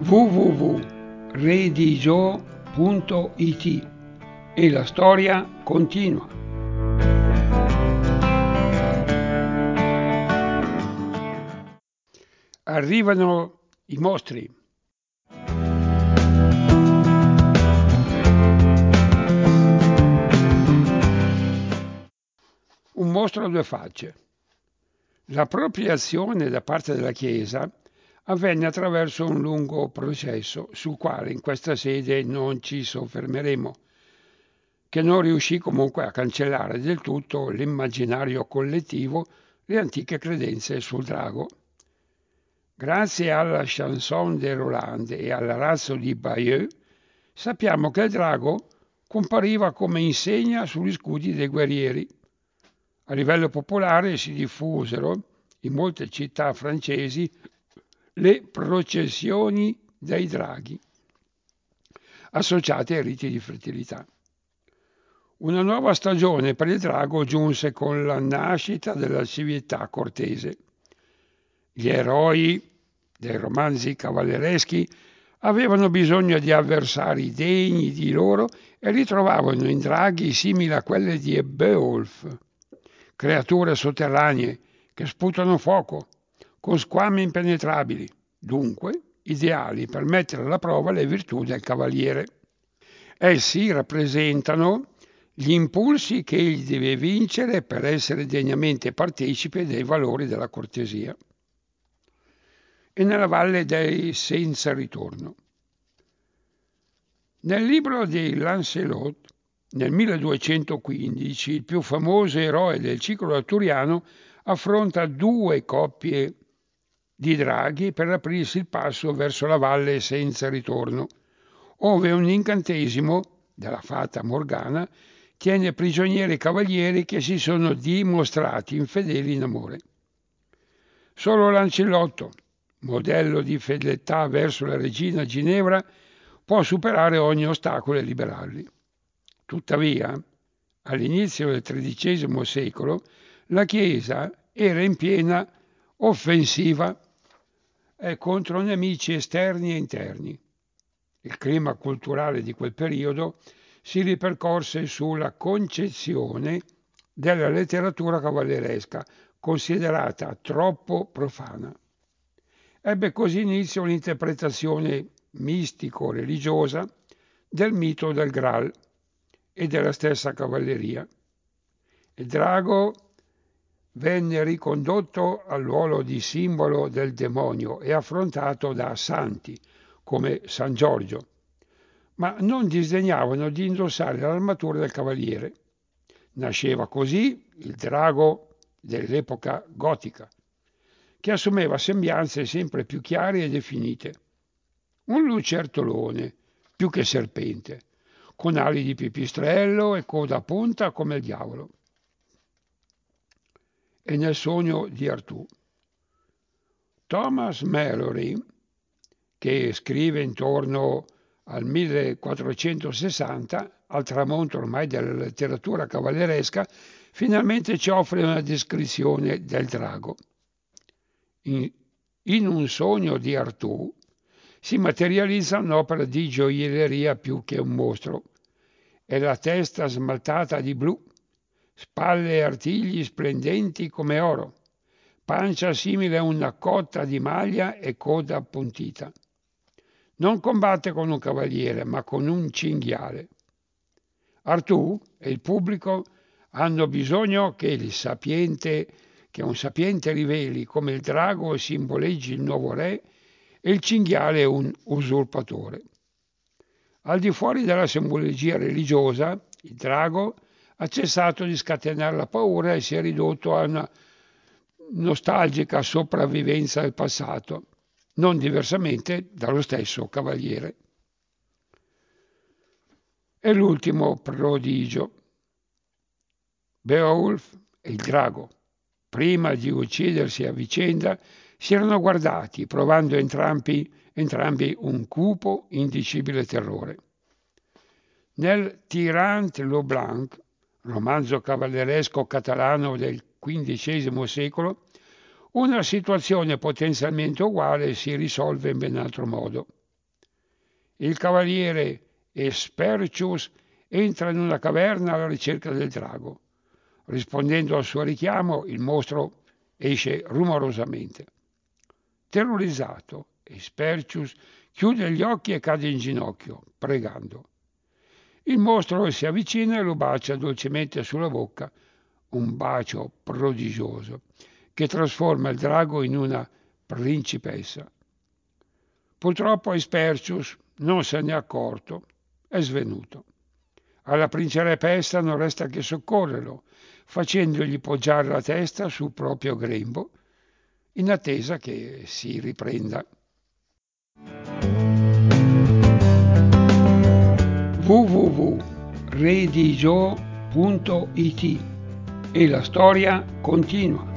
www.redigio.it e la storia continua. Arrivano i mostri. Un mostro a due facce. L'appropriazione da parte della Chiesa avvenne attraverso un lungo processo sul quale in questa sede non ci soffermeremo, che non riuscì comunque a cancellare del tutto l'immaginario collettivo le antiche credenze sul drago. Grazie alla chanson de Roland e all'arazzo di Bayeux sappiamo che il drago compariva come insegna sugli scudi dei guerrieri. A livello popolare si diffusero in molte città francesi le processioni dei draghi, associate ai riti di fertilità. Una nuova stagione per il drago giunse con la nascita della civiltà cortese. Gli eroi dei romanzi cavallereschi avevano bisogno di avversari degni di loro e ritrovavano in draghi simili a quelle di Beowulf, creature sotterranee che sputano fuoco, con squame impenetrabili, dunque ideali per mettere alla prova le virtù del cavaliere. Essi rappresentano gli impulsi che egli deve vincere per essere degnamente partecipe dei valori della cortesia. E nella valle dei senza ritorno. Nel libro di Lancelot, nel 1215, il più famoso eroe del ciclo arturiano affronta due coppie di draghi per aprirsi il passo verso la valle senza ritorno, ove un incantesimo della fata Morgana tiene prigionieri i cavalieri che si sono dimostrati infedeli in amore. Solo Lancelotto, modello di fedeltà verso la regina Ginevra, può superare ogni ostacolo e liberarli. Tuttavia, all'inizio del XIII secolo, la Chiesa era in piena offensiva contro nemici esterni e interni. Il clima culturale di quel periodo si ripercorse sulla concezione della letteratura cavalleresca, considerata troppo profana. Ebbe così inizio l'interpretazione mistico-religiosa del mito del Graal e della stessa cavalleria. Il drago venne ricondotto al ruolo di simbolo del demonio e affrontato da santi come San Giorgio, ma non disdegnavano di indossare l'armatura del cavaliere. Nasceva così il drago dell'epoca gotica, che assumeva sembianze sempre più chiare e definite. Un lucertolone, più che serpente, con ali di pipistrello e coda a punta come il diavolo. E nel sogno di Artù. Thomas Malory, che scrive intorno al 1460, al tramonto ormai della letteratura cavalleresca, finalmente ci offre una descrizione del drago. In un sogno di Artù si materializza un'opera di gioielleria più che un mostro. È la testa smaltata di blu, spalle e artigli splendenti come oro, pancia simile a una cotta di maglia e coda appuntita. Non combatte con un cavaliere, ma con un cinghiale. Artù e il pubblico hanno bisogno che un sapiente riveli come il drago simboleggi il nuovo re e il cinghiale un usurpatore. Al di fuori della simbologia religiosa, il drago ha cessato di scatenare la paura e si è ridotto a una nostalgica sopravvivenza del passato, non diversamente dallo stesso cavaliere. E l'ultimo prodigio. Beowulf e il drago, prima di uccidersi a vicenda, si erano guardati, provando entrambi un cupo, indicibile terrore. Nel Tirant lo Blanc, romanzo cavalleresco catalano del XV secolo, una situazione potenzialmente uguale si risolve in ben altro modo. Il cavaliere Espercius entra in una caverna alla ricerca del drago. Rispondendo al suo richiamo, il mostro esce rumorosamente. Terrorizzato, Espercius chiude gli occhi e cade in ginocchio, pregando. Il mostro si avvicina e lo bacia dolcemente sulla bocca, un bacio prodigioso che trasforma il drago in una principessa. Purtroppo Espercius non se n'è accorto, è svenuto. Alla principessa non resta che soccorrerlo, facendogli poggiare la testa sul proprio grembo, in attesa che si riprenda. www.redigio.it e la storia continua.